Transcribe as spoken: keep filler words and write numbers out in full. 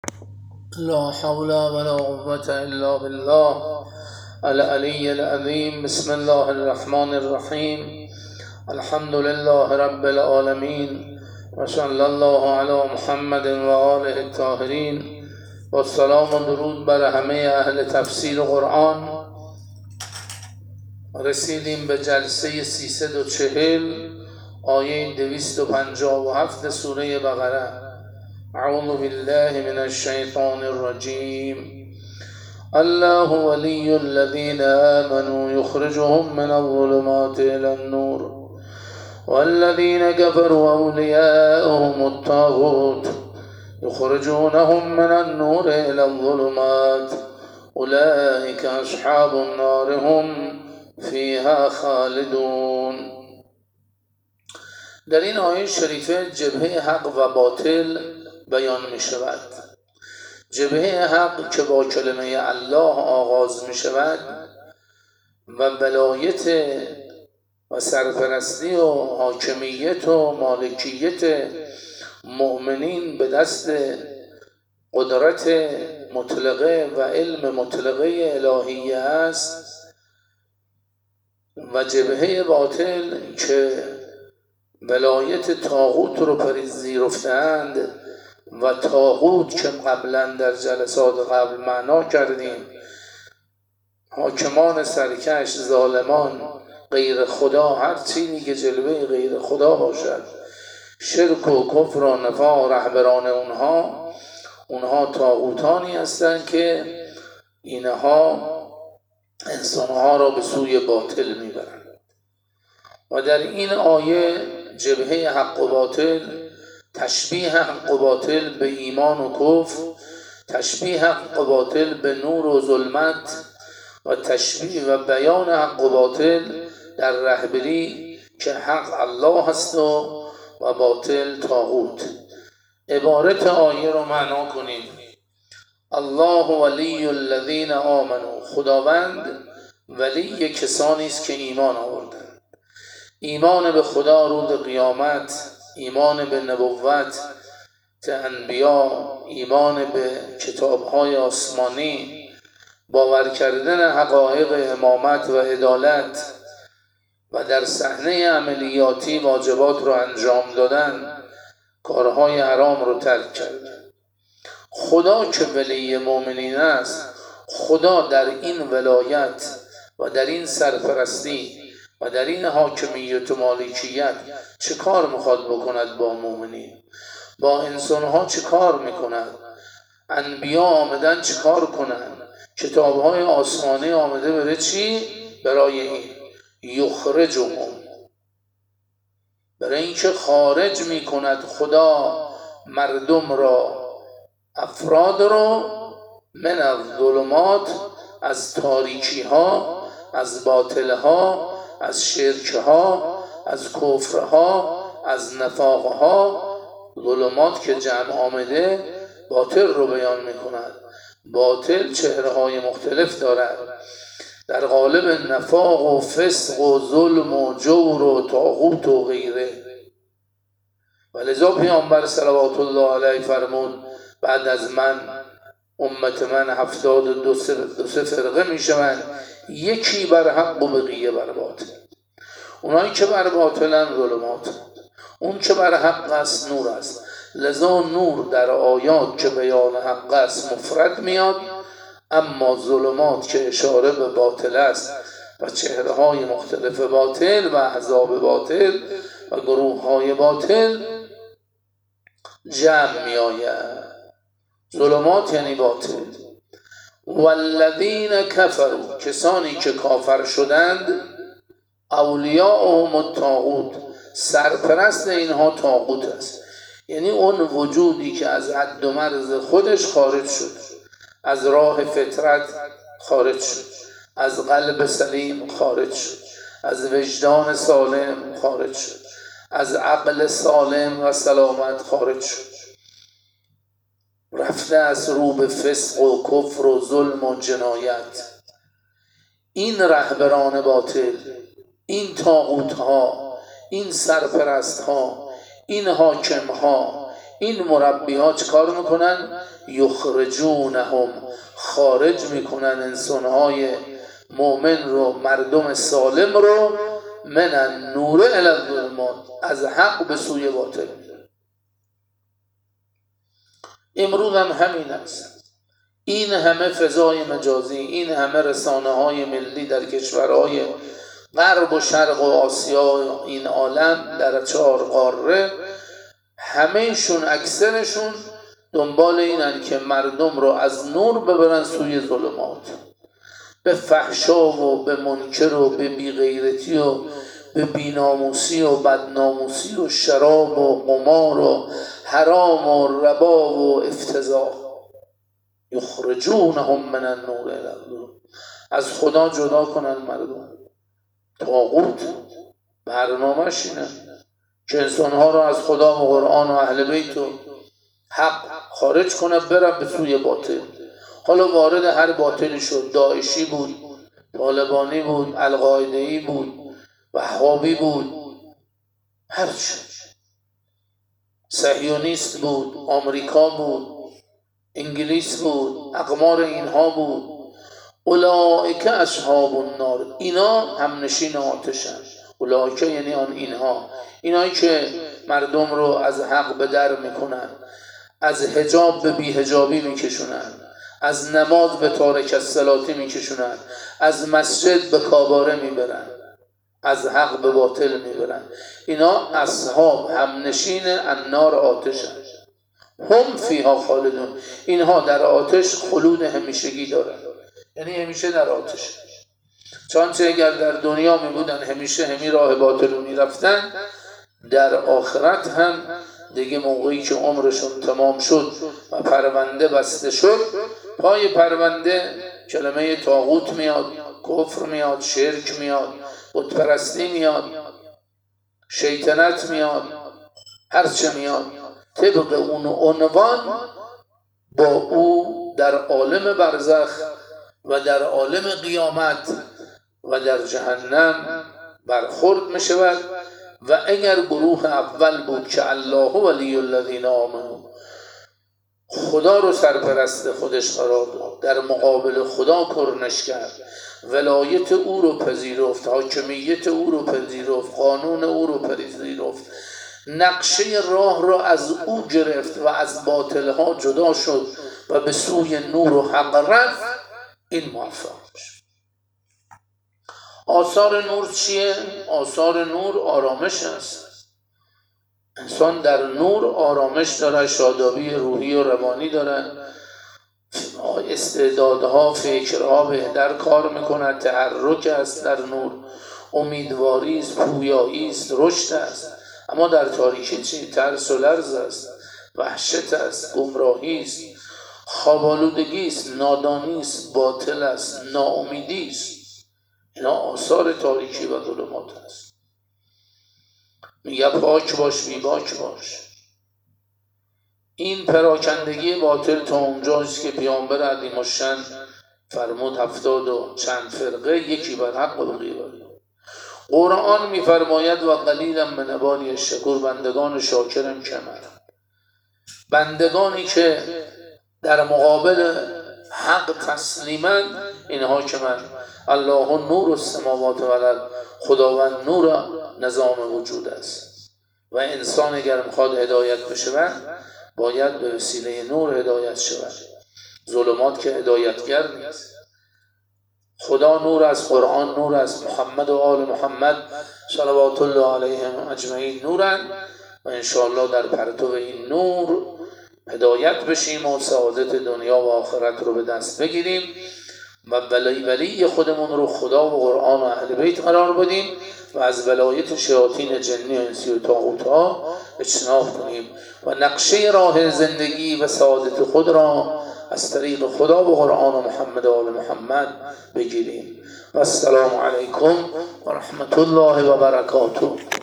لا حول ولا قوة إلا بالله العلي العظيم. بسم الله الرحمن الرحيم. الحمد لله رب العالمين وصلى الله على محمد و آله الطاهرین و سلام و درود بر همه اهل تفسیر قرآن. رسیدیم به جلسه سیصد و چهل آیه دویست و پنجاه و هفت سوره بقره. اعوذ بالله من الشیطان الرجیم. الله ولي الذين آمنوا يخرجهم من الظلمات إلى النور والذين كفروا أولياؤهم الطاغوت يخرجونهم من النور إلى الظلمات أولئك أصحاب النار هم فيها خالدون. در این آیه شریفه جبهه حق و باطل بیان می شود. جبهه حق که با کلمه الله آغاز می شود و ولایت و سرپرستی و حاکمیت و مالکیت مؤمنین به دست قدرت مطلقه و علم مطلقه الهیه است، و جبهه باطل که ولایت طاغوت رو پذیرفتند و طاغوت که قبلا در جلسات قبل معنا کردیم حاکمان سرکش، ظالمان، غیر خدا، هر چیزی که جلوه غیر خدا باشد، شرک و کفر و نفاق، رهبران اونها اونها طاغوتانی هستند که اینها انسانها را به سوی باطل میبرند. و در این آیه جبهه حق و باطل، تشبیه حق و باطل به ایمان و کفر، تشبیه حق و باطل به نور و ظلمت، و تشبیه و بیان حق و باطل در رهبری که حق الله هست و و باطل طاغوت. عبارت آیه رو معنا کنیم. الله ولی الذین آمنوا، خداوند ولی کسانی است که ایمان آوردند. ایمان به خدا روز قیامت، ایمان به نبوت انبیا، ایمان به کتاب‌های آسمانی، باور کردن حقایق امامت و عدالت و در صحنه عملیاتی واجبات رو انجام دادن، کارهای حرام رو ترک کردن. خدا که ولی مؤمنین است، خدا در این ولایت و در این سرپرستی و در این حاکمیت و مالکیت چه کار میخواد بکند با مؤمنین؟ با انسانها چه کار میکند؟ انبیا آمدن چه کار کنند؟ کتابهای آسمانی آمده برای چی؟ برای این یخرجهم، برای اینکه خارج میکند خدا مردم را، افراد را، من الظلمات، از تاریکی ها، از باطل ها، از شرک ها، از کفر ها، از نفاق ها. ظلمات که جمع آمده باطل رو بیان میکند. باطل چهره های مختلف دارد، در قالب نفاق و فسق و ظلم و جور و طاغوت و غیره. و لذا پیامبر صلوات الله علیه فرمود بعد از من امت من هفتاد و دو سه فرقه می شوند، یکی بر حق و بقیه بر باطل. اونایی که بر باطلن ظلمات، اون که بر حق است نور است. لذا نور در آیات که بیان حق است مفرد میاد، اما ظلمات که اشاره به باطل است و چهره های مختلف باطل و احزاب باطل و گروه های باطل جمع می آید. ظلمات یعنی باطل. والذین کفروا، کسانی که کافر شدند، اولیاءهم الطاغوت، سرپرست اینها طاغوت است. یعنی اون وجودی که از حد و مرز خودش خارج شد، از راه فطرت خارج شد، از قلب سلیم خارج شد، از وجدان سالم خارج شد، از عقل سالم و سلامت خارج شد، رفته از رو به فسق و کفر و ظلم و جنایت. این رهبران باطل، این طاغوت ها، این سرپرست ها، این حاکم ها، این مربی ها چه کار میکنن؟ یخرجونهم خارج میکنن انسانهای مؤمن رو، مردم سالم رو، من النور الی الظلمات از حق به سوی باطل. امروز هم همین است. این همه فضای مجازی، این همه رسانه های ملی در کشورهای غرب و شرق و آسیا این عالم در چهار قاره، همهشون اکثرشون دنبال اینن که مردم رو از نور ببرن سوی ظلمات، به فحشا و به منکر و به بیغیرتی و به بیناموسی و بدناموسی و شراب و قمار و حرام و ربا و افتضاح. یخرجونهم من النور الی الظلمات، از خدا جدا کنن مردم. طاغوت برنامه‌اش اینه که انسانها را از خدا و قرآن و اهل بیت و حق خارج کنه، برن به سوی باطل. حالا وارد هر باطلی شد، داعشی بود، طالبانی بود، القاعده‌ای بود، وهابی بود، هرچی، صهیونیست بود، آمریکا بود، انگلیس بود، اقمار اینها بود. اولئک اصحاب النار، اینا هم نشین آتشن. اولئک یعنی آن اینها، اینایی که مردم رو از حق به در میکنن، از حجاب به بی حجابی میکشونن، از نماز به تارک الصلاتی میکشونن، از مسجد به کاباره میبرن، از حق به باطل میبرن. اینا اصحاب هم نشین النار آتشن، هم فیها خالدون، اینها در آتش خلود همیشگی دارن، یعنی همیشه در آتش. چانچه اگر در دنیا می بودن همیشه همی راه باطل می رفتن، در آخرت هم دیگه موقعی که عمرشون تمام شد و پرونده بسته شد، پای پرونده کلمه طاغوت میاد، کفر میاد، شرک میاد، بت پرستی میاد، شیطنت میاد، هرچه میاد، طبق اون عنوان با او در عالم برزخ و در عالم قیامت و در جهنم برخورد می شود. و اگر گروه اول بود که الله ولی الذین آمنوا، خدا رو سرپرست خودش قرار داد، در مقابل خدا کرنش کرد، ولایت او رو پذیرفت، حاکمیت او رو پذیرفت، قانون او رو پذیرفت، نقشه راه رو از او گرفت و از باطلها جدا شد و به سوی نور و حق رفت، این موفق میشه. آثار نور چیه؟ آثار نور آرامش است. انسان در نور آرامش داره، شادابی روحی و روانی داره، استعدادها، فکرها بهتر کار میکنه، تحرک است در نور، امیدواری است، پویایی است، رشد است. اما در تاریکی چی؟ ترس و لرز است، وحشت است، گمراهی است، خواب‌آلودگی است، نادانی است، باطل است، ناامیدی است. اینا آثار تاریکی و ظلمات است. میگه پاک باش بی باک باش. این پراکندگی باطل تا اونجاست که پیامبر عظیم الشأن فرمود هفتاد و چند فرقه یکی بر حق و بقیه بر باطل. قرآن میفرماید و قلیلا من عبادی الشکور، بندگان شاکرم کمند. بندگانی که در مقابل حق تسلیمند، اینها که من الله نور السماوات و الارض، خداوند نور نظام وجود است و انسان اگر میخواد هدایت بشه باید به وسیله نور هدایت شود. ظلمات که هدایتگر نیست. خدا نور از قرآن، نور از محمد و آل محمد صلوات الله علیهم اجمعین نورن و انشاءالله در پرتو این نور هدایت بشیم و سعادت دنیا و آخرت رو به دست بگیریم و ولی ولی خودمون رو خدا و قرآن و اهل بیت قرار بدیم و از ولایت شیاطین جنی و انسی و طاغوت ها اجتناب کنیم و نقشه راه زندگی و سعادت خود را از طریق خدا و قرآن و محمد و آل محمد بگیریم. و السلام علیکم و رحمت الله و برکاته.